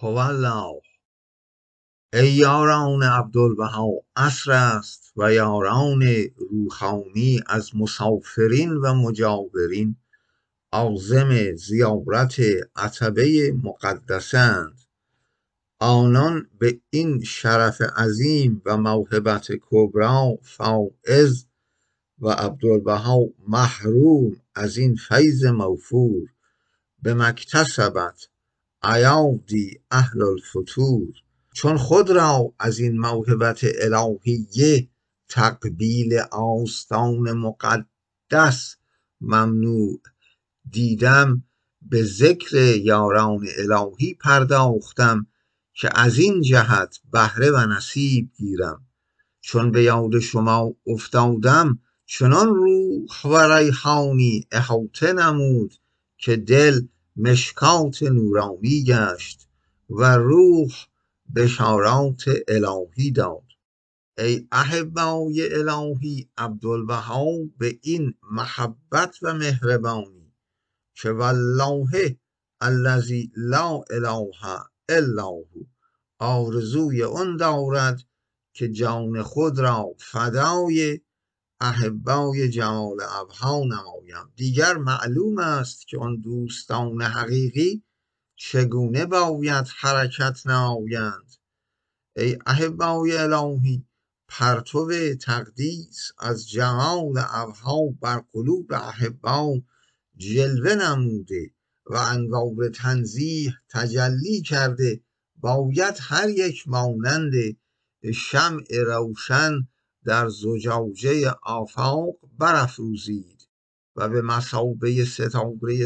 هو الله. ای یاران عبدالبها عصر است و یاران روحانی از مسافرین و مجاورین عازم زیارت عتبه مقدسند. آنان به این شرف عظیم و موهبت کبری فایز و عبدالبها محروم از این فیض موفور به مکتسبت ایادی اهل الفتور. چون خود را از این موهبت الهیه تقبیل آستان مقدس ممنوع دیدم، به ذکر یاران الهی پرداختم که از این جهت بهره و نصیب گیرم. چون به یاد شما افتادم چنان روح و ریحانی احاطه نمود که دل مشکات نورانی گشت و روح بشارات الهی داد. ای احبای الهی، عبدالبها به این محبت و مهربانی که والله الذی لا اله الا هو آرزوی آن دارد که جان خود را فدای احبای جمال ابها نمایم. دیگر معلوم است که آن دوستان حقیقی چگونه باید حرکت نمایند. ای احبای الهی، پرتو تقدیس از جمال ابها بر قلوب احبا جلوه نموده و انوار تنزیه تجلی کرده، باید هر یک مانند شمع روشن در زجاجه آفاق برافروزید و به مثابه ستاره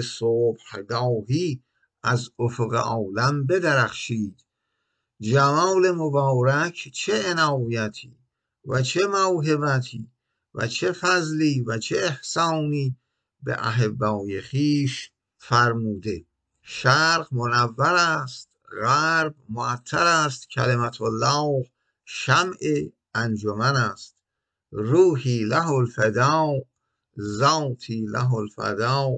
صبحگاهی از افق عالم بدرخشید. جمال مبارک چه عنایتی و چه موهبتی و چه فضلی و چه احسانی به احبای خویش فرموده. شرق منور است، غرب معطر است. کلمت الله شمع انجمن است. روحی له الفدا، ذاتی له الفدا،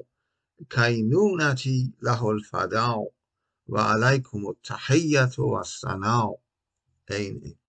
کینونتی له الفدا و علیکم التحیة و الثنا.